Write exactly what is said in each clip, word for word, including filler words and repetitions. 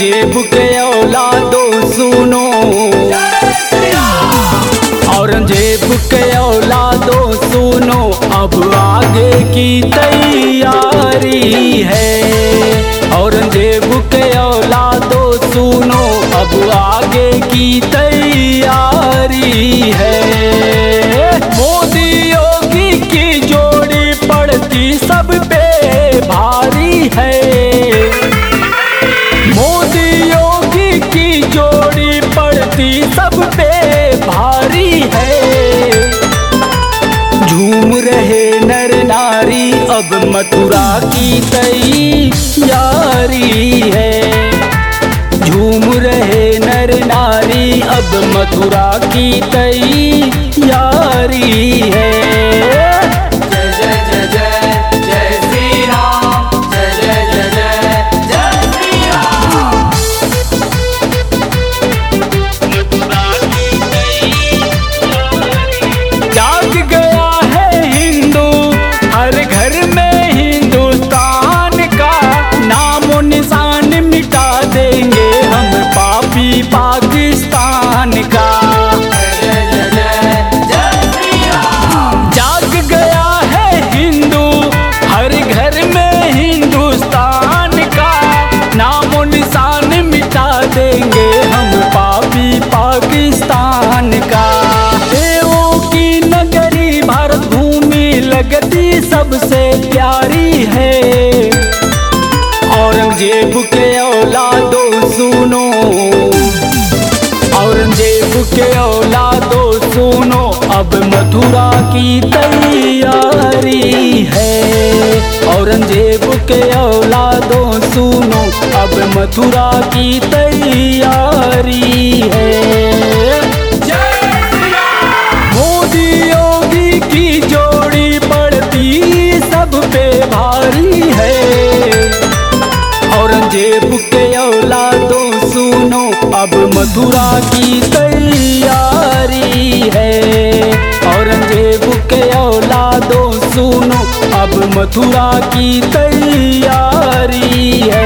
औरंगजेब के औलादो सुनो, औरंगजेब के औलादो सुनो, अब आगे की तैयारी है। औरंगजेब के औलादो सुनो, अब आगे की तैयारी है। मोदी योगी की जोड़ी पड़ती सब पे भारी है। मोदी योगी की जोड़ी पड़ती सब पे भारी है। झूम रहे नर नारी, अब मथुरा की तैयारी है। झूम रहे नर नारी, अब मथुरा की तैयारी है। जय जय जय जय जय श्री राम, जय जय जय जय जय श्री राम। जाग गया है हिंदू, हर घर में हिंदुस्तान का नामो निशान मिटा देंगे हम पापी पाकिस्तान का। जय जय जय जय श्री राम। जाग गया है हिंदू, हर घर में हिंदुस्तान का नामो निशान मिटा देंगे हम पापी पाकिस्तान का। देवों की नगरी भारत भूमि लगती सबसे प्यारी है। औरंगजेब के औलादो सुनो, औरंगजेब के औलादो सुनो, अब मथुरा की तैयारी है। औरंगजेब के औलादो सुनो, अब मथुरा की तैयारी है। मोदी योगी की जोड़ी पड़ती सब पे भारी है। औरंगजेब के औलादो सुनो, अब मथुरा की तैयारी है। औरंगजेब के औलादो सुनो, अब मथुरा की तैयारी है।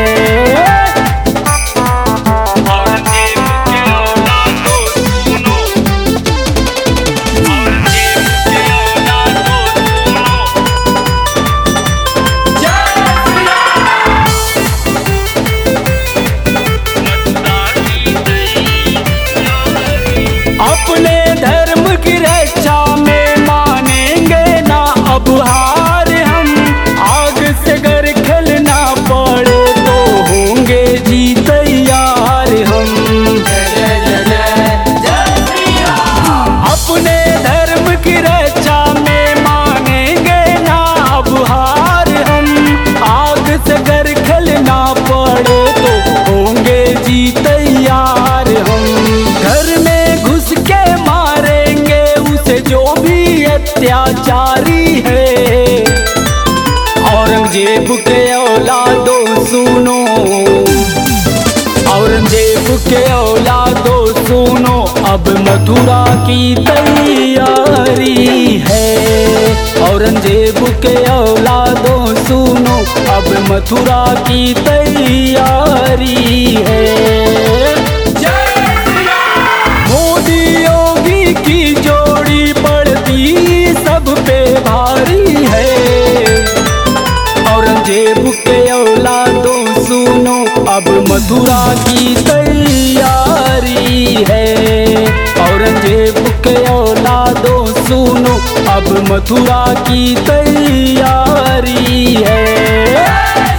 अपने धर्म की रक्षा में मानेंगे ना अब हार हम। आग से गर खेलना पड़े तो होंगे जी तैयार हम। जय जय जय जय जय श्री राम। अपने धर्म की रक्षा में मानेंगे ना अब हार हम। आग से गर खेलना पड़े तो होंगे जी तैयार हम। घर में घुस के मारेंगे उसे जो भी अत्याचारी है। औरंगजेब के औलादो सुनो, औरंगजेब के औलादो सुनो, अब मथुरा की तैयारी है। औरंगजेब के औलादो सुनो, अब मथुरा की तैयारी है। मोदी योगी की जोड़ी पड़ती सब पे भारी है। औरंगजेब के औलादो सुनो, अब मथुरा की तैयारी है। औरंगजेब के औलादो सुनो, अब मथुरा की तैयारी है।